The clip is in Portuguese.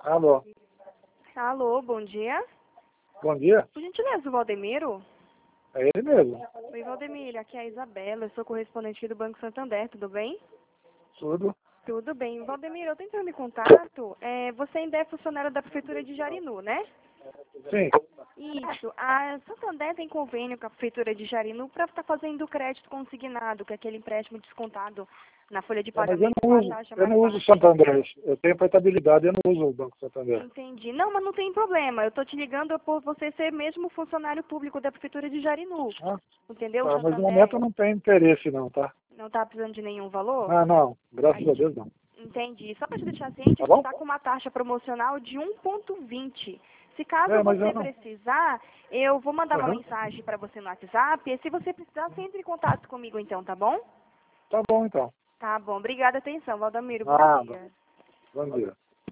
Alô, Alô, bom dia. bom dia. Por gentileza, o Valdemiro? É ele mesmo. Oi, Valdemiro, aqui é a Isabela, eu sou correspondente do Banco Santander, tudo bem? Tudo. Tudo bem. Valdemiro, eu tô entrando em contato. Você ainda é funcionário da Prefeitura de Jarinu, né? Sim. Isso. A Santander tem convênio com a Prefeitura de Jarinu para estar fazendo o crédito consignado, que é aquele empréstimo descontado na folha de Mas eu pagamento não com a uso, taxa eu mais não uso o baixa. Santander. Eu tenho portabilidade, eu não uso o Banco Santander. Entendi. Não, mas não tem problema. Eu tô te ligando por você ser mesmo funcionário público da Prefeitura de Jarinu. Ah, Entendeu? O tá, mas no momento Santander eu não tenho interesse não, tá? não tá precisando de nenhum valor? Ah, não. A Graças a gente Deus não. entendi. Só para te deixar ciente, Tá a gente bom? está com uma taxa promocional de 1,20. Se caso É, mas eu você não. precisar, eu vou mandar uma Aham. mensagem para você no WhatsApp. E se você precisar, você entre em contato comigo então, tá bom? Tá bom então. Tá bom. Obrigada, atenção, Valdemiro. Bom Nada. dia. Bom dia.